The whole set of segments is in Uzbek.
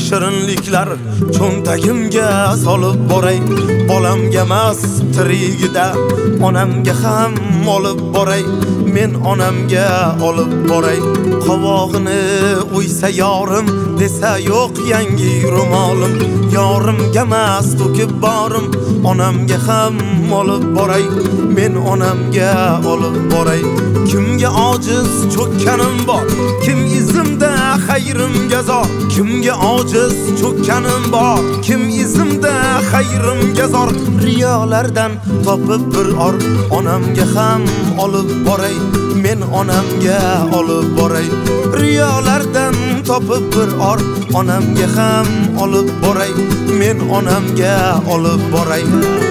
shirinliklar cho'ntagimga solib boray. Bolamga emas tirigida onamga ham olib boray. Men onamga olib boray. Qovog'ini o'ysa yorim desa yo'q yangi ro'molim. Yorimga emas to'kib borim, onamga ham olib boray. Men onamga olib boray. Kimga ojiz cho'kkanim bor, kim izimda xayrimga zor. Kimga ojiz cho'kkanim bor, kim izimda xayrimga zor. Riyolardan topib bir or, onamga ham olib boray. Men onamga olib boray. Riyolardan topib bir or, onamga ham olib boray. Men onamga olib boray.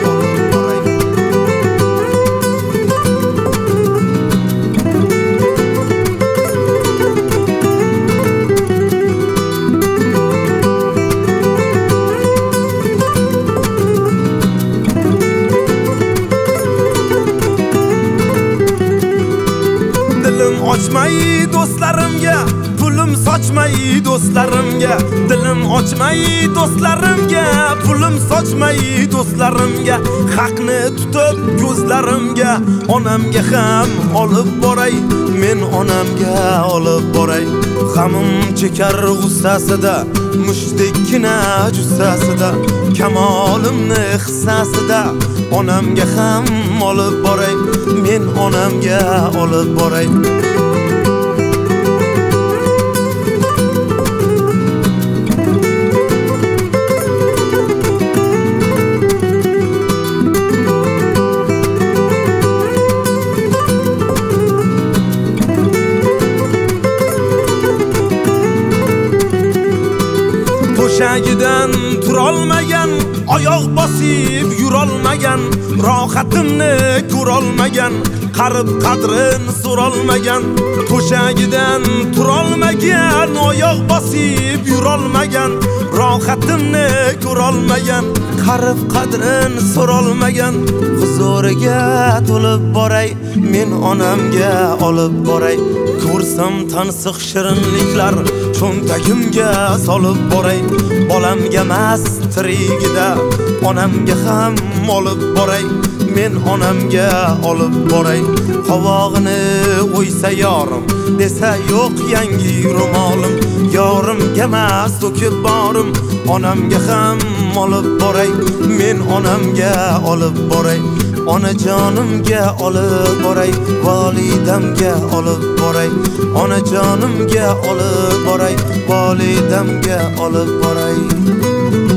Dilim ochmay do'stlarimga, pulim sochmay do'stlarimga. Dilim ochmay do'stlarimga, pulim sochmay do'stlarimga. Haqni tutib ko'zlarimga, onamga ham olib boray. Men onamga olib boray. G'amim chekar g'ussasida, mushdekkina jussasida, kamolimni hissasida onamga ham olib boray. Men onamga olib boray. To'shagidan turolmagan, oyoq bosib yurolmagan, rohatimni ko'rolmagan, qarib qadrin so'rolmagan. To'shagidan turolmagan, oyoq bosib yurolmagan, rohatimni ko'rolmagan, qarib qadrin so'rolmagan. Huzuriga to'lib boray, men onamga olib boray. Ko'rsam tansiq shirinliklar cho'ntagimga solib boray. Bolamga emas tirigida onamga ham olib boray. Men onamga olib boray. Qovog'ini o'ysa yorim desa yo'q yangi ro'molim. Yorimga emas to'kib borim, onamga ham olib boray. Men onamga olib boray. Onajonimga olib boray, volidamga olib boray. Onajonimga olib boray, volidamga olib boray.